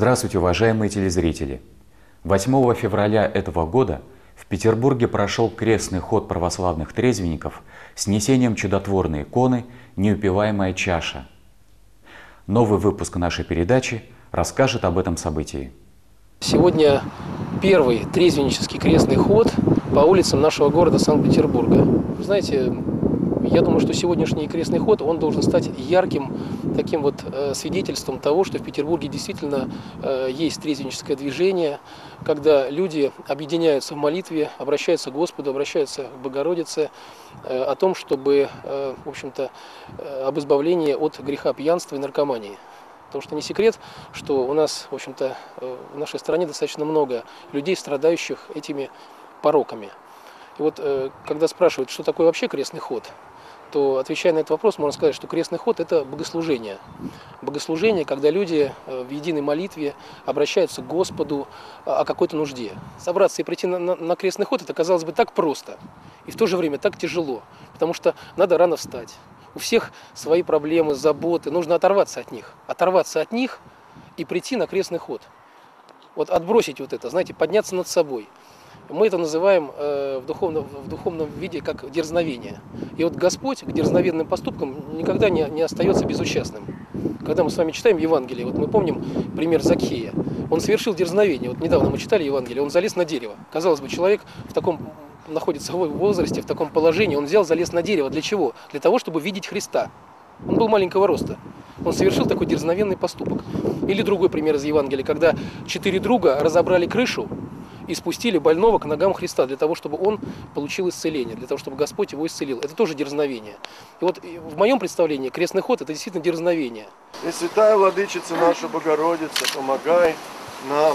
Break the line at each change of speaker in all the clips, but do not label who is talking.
Здравствуйте, уважаемые телезрители! 8 февраля этого года в Петербурге прошел крестный ход православных трезвенников с несением чудотворной иконы «Неупиваемая чаша». Новый выпуск нашей передачи расскажет об этом событии.
Сегодня первый трезвеннический крестный ход по улицам нашего города Санкт-Петербурга. Вы знаете, я думаю, что сегодняшний крестный ход, он должен стать ярким таким вот свидетельством того, что в Петербурге действительно есть трезвенническое движение, когда люди объединяются в молитве, обращаются к Господу, обращаются к Богородице о том, чтобы, в общем-то, об избавлении от греха пьянства и наркомании. Потому что не секрет, что у нас, в общем-то, в нашей стране достаточно много людей, страдающих этими пороками. И вот, когда спрашивают, что такое вообще крестный ход, то, отвечая на этот вопрос, можно сказать, что крестный ход – это богослужение. Богослужение, когда люди в единой молитве обращаются к Господу о какой-то нужде. Собраться и прийти на крестный ход – это, казалось бы, так просто и в то же время так тяжело, потому что надо рано встать. У всех свои проблемы, заботы, нужно оторваться от них и прийти на крестный ход. Вот отбросить вот это, знаете, подняться над собой. Мы это называем в духовном виде как дерзновение. И вот Господь к дерзновенным поступкам никогда не остается безучастным. Когда мы с вами читаем Евангелие, вот мы помним пример Закхея. Он совершил дерзновение. Вот недавно мы читали Евангелие, он залез на дерево. Казалось бы, человек находится в возрасте, в таком положении, он залез на дерево. Для чего? Для того, чтобы видеть Христа. Он был маленького роста. Он совершил такой дерзновенный поступок. Или другой пример из Евангелия, когда 4 друга разобрали крышу и спустили больного к ногам Христа, для того, чтобы он получил исцеление, для того, чтобы Господь его исцелил. Это тоже дерзновение. И вот в моем представлении крестный ход – это действительно дерзновение.
И святая Владычица наша Богородица, помогай нам.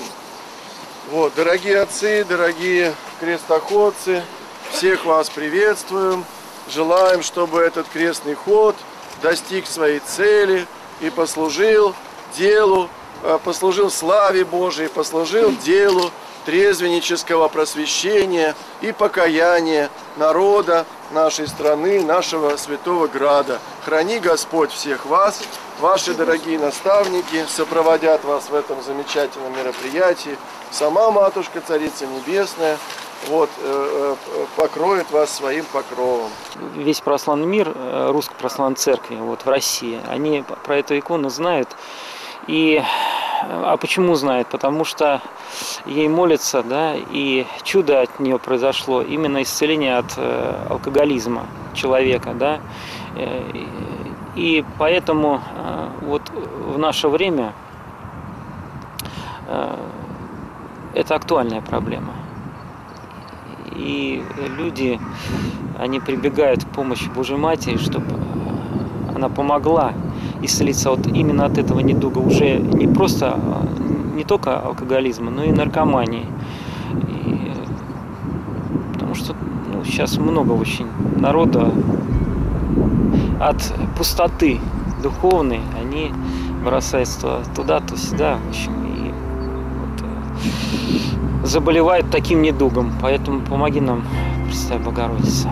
Вот, дорогие отцы, дорогие крестоходцы, всех вас приветствуем. Желаем, чтобы этот крестный ход достиг своей цели и послужил делу, послужил славе Божией, послужил делу трезвеннического просвещения и покаяния народа нашей страны, нашего святого града. Храни Господь всех вас, ваши дорогие наставники сопроводят вас в этом замечательном мероприятии. Сама Матушка, Царица Небесная, вот, покроет вас своим покровом.
Весь православный мир, Русской Православной Церкви вот, в России, они про эту икону знают. А почему знают? Потому что ей молятся, да, и чудо от нее произошло, именно исцеление от алкоголизма человека, да. И поэтому вот в наше время это актуальная проблема. И люди, они прибегают к помощи Божьей Матери, чтобы она помогла исцелиться вот именно от этого недуга, уже не только алкоголизма, но и наркомании. Потому что сейчас много очень народа от пустоты духовной, они бросаются туда, то сюда, в общем, и вот, заболевают таким недугом. Поэтому помоги нам, Пресвятая Богородица.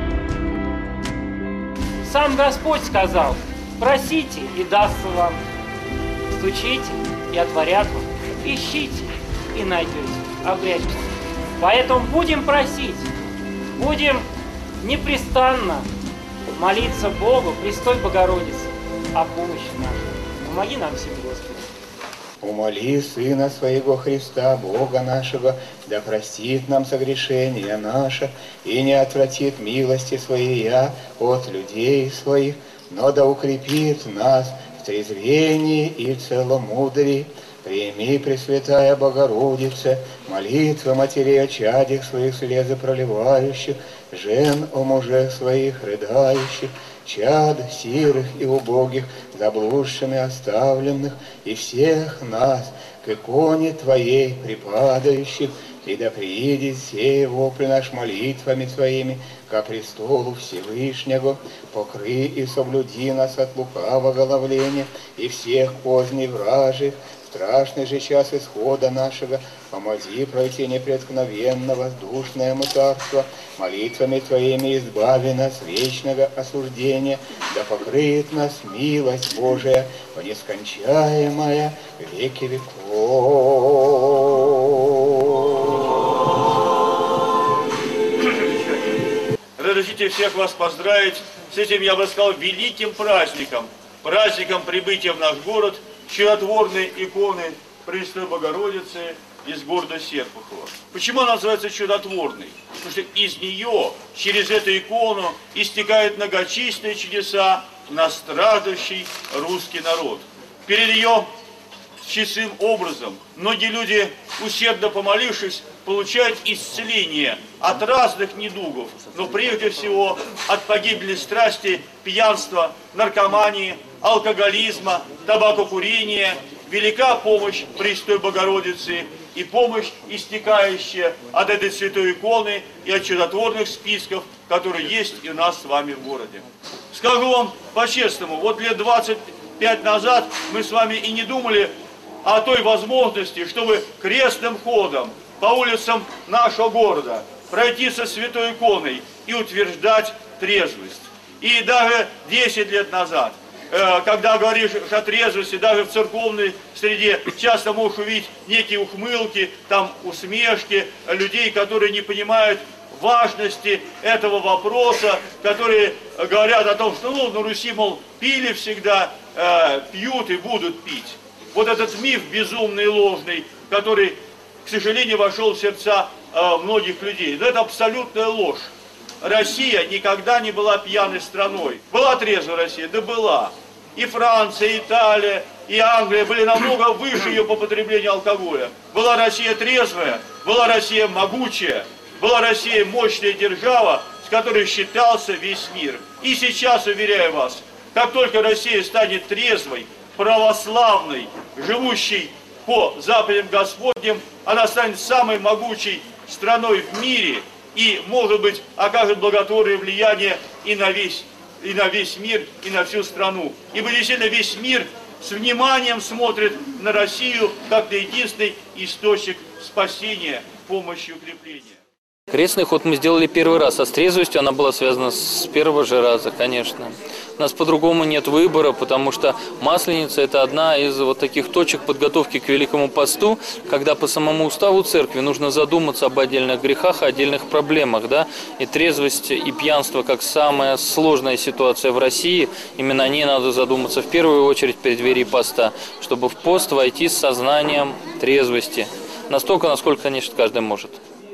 Сам Господь сказал: просите, и дастся вам. Стучите, и отворят вам. Ищите, и найдете, обрядете. Поэтому будем просить, будем непрестанно молиться Богу, Престой Богородице, о помощи нашей. Помоги нам всем, Господи.
Умоли Сына Своего Христа, Бога нашего, да простит нам согрешения наши и не отвратит милости Своей от людей Своих, но да укрепит нас в трезвении и целомудрии. Прими, Пресвятая Богородица, молитвы матерей о чадях своих слезы проливающих, жен о мужах своих рыдающих, чад сирых и убогих, заблудшими оставленных, и всех нас к иконе Твоей припадающих, и да приидет сей вопль наш молитвами Твоими ко престолу Всевышнего, покрый и соблюди нас от лукавого головления и всех поздних вражек. Страшный же час исхода нашего, помоги пройти непреткновенно воздушное царство, молитвами Твоими избави нас вечного осуждения, да покрыет нас милость Божия, нескончаемая веки веков.
Разрешите всех вас поздравить с этим, я бы сказал, великим праздником, праздником прибытия в наш город чудотворной иконы Престой Богородицы из города Серпухова. Почему она называется чудотворной? Потому что из нее, через эту икону, истекают многочисленные чудеса на страждущий русский народ. Перед ее честным образом многие люди, усердно помолившись, получают исцеление от разных недугов, но прежде всего от погибели страсти, пьянства, наркомании, алкоголизма, табакокурения. Велика помощь Престой Богородицы и помощь, истекающая от этой святой иконы и от чудотворных списков, которые есть и у нас с вами в городе. Скажу вам по-честному, вот лет 25 назад мы с вами и не думали о той возможности, чтобы крестным ходом по улицам нашего города пройти со святой иконой и утверждать трезвость. И даже 10 лет назад, когда говоришь о трезвости, даже в церковной среде часто можешь увидеть некие ухмылки, там усмешки людей, которые не понимают важности этого вопроса, которые говорят о том, что на Руси, мол, пили всегда, пьют и будут пить. Вот этот миф безумный и ложный, который, к сожалению, вошел в сердца многих людей. Но это абсолютная ложь. Россия никогда не была пьяной страной. Была трезвая Россия? Да была. И Франция, и Италия, и Англия были намного выше ее по потреблению алкоголя. Была Россия трезвая, была Россия могучая, была Россия мощная держава, с которой считался весь мир. И сейчас, уверяю вас, как только Россия станет трезвой, православной, живущей по заповедям Господним, она станет самой могучей страной в мире и, может быть, окажет благотворное влияние и на весь мир, и на всю страну. Ибо действительно весь мир с вниманием смотрит на Россию как на единственный источник спасения, помощи и укрепления.
Крестный ход мы сделали первый раз, а с трезвостью она была связана с первого же раза, конечно. У нас по-другому нет выбора, потому что Масленица – это одна из вот таких точек подготовки к Великому посту, когда по самому уставу церкви нужно задуматься об отдельных грехах, о отдельных проблемах, да, и трезвость и пьянство как самая сложная ситуация в России, именно о ней надо задуматься в первую очередь в преддверии поста, чтобы в пост войти с сознанием трезвости, настолько, насколько, конечно, каждый может.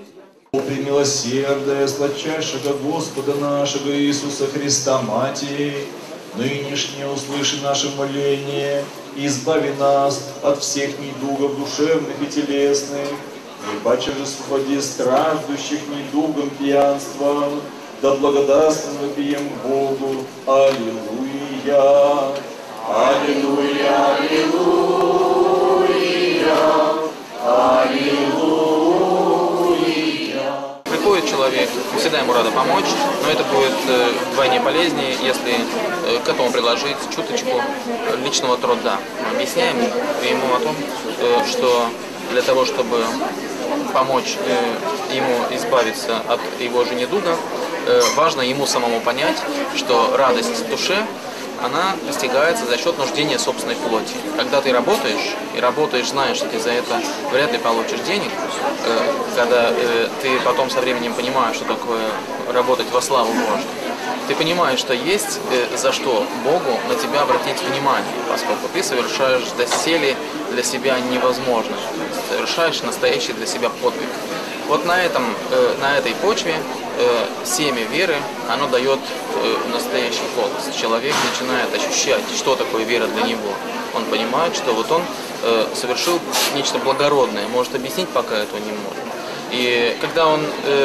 Ты милосердия, сладчайшего Господа нашего Иисуса Христа, Матери, нынешнее услыши наше моление, и избави нас от всех недугов душевных и телесных, и паче же свободи страждущих недугом пьянством, да благодарственно пием Богу. Аллилуйя! Аллилуйя! Аллилуйя! Аллилуйя!
Приходит человек, всегда ему рада помочь, но это будет вдвойне полезнее, если к этому приложить чуточку личного труда. Мы объясняем ему о том, что для того, чтобы помочь ему избавиться от его же недуга, важно ему самому понять, что радость в душе, она достигается за счет нуждения собственной плоти. Когда ты работаешь, и работаешь, знаешь, что ты за это вряд ли получишь денег, когда ты потом со временем понимаешь, что такое работать во славу Божию, ты понимаешь, что есть за что Богу на тебя обратить внимание, поскольку ты совершаешь доселе для себя невозможное, совершаешь настоящий для себя подвиг. Вот на этой почве семя веры, оно дает настоящий плод. Человек начинает ощущать, что такое вера для него. Он понимает, что вот он совершил нечто благородное, может объяснить пока этого не может. И когда он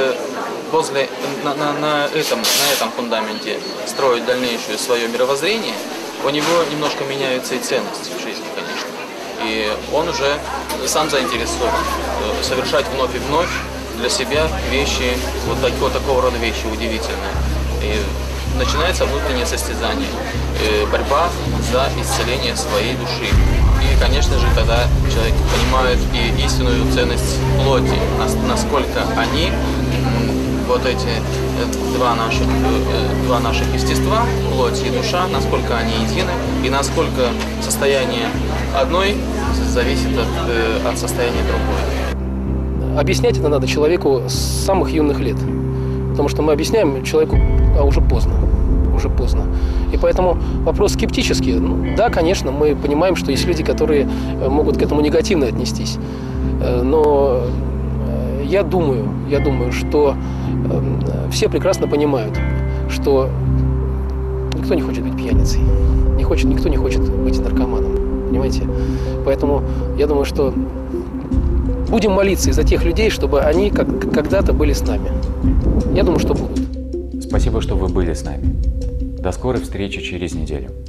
на этом фундаменте строит дальнейшее свое мировоззрение, у него немножко меняются и ценности в жизни, конечно. И он уже сам заинтересован совершать вновь и вновь для себя вещи, вот такого рода вещи удивительные. И начинается внутреннее состязание, борьба за исцеление своей души. И, конечно же, тогда человек понимает и истинную ценность плоти, насколько они, вот эти два наших естества, плоть и душа, насколько они едины, и насколько состояние одной зависит от состояния другой.
Объяснять это надо человеку с самых юных лет, потому что мы объясняем человеку, а уже поздно. И поэтому вопрос скептический. Да, конечно, мы понимаем, что есть люди, которые могут к этому негативно отнестись. Но я думаю, что все прекрасно понимают, что никто не хочет быть пьяницей, никто не хочет быть наркоманом, понимаете? Поэтому я думаю, что будем молиться из-за тех людей, чтобы они когда-то были с нами. Я думаю, что будут.
Спасибо, что вы были с нами. До скорой встречи через неделю.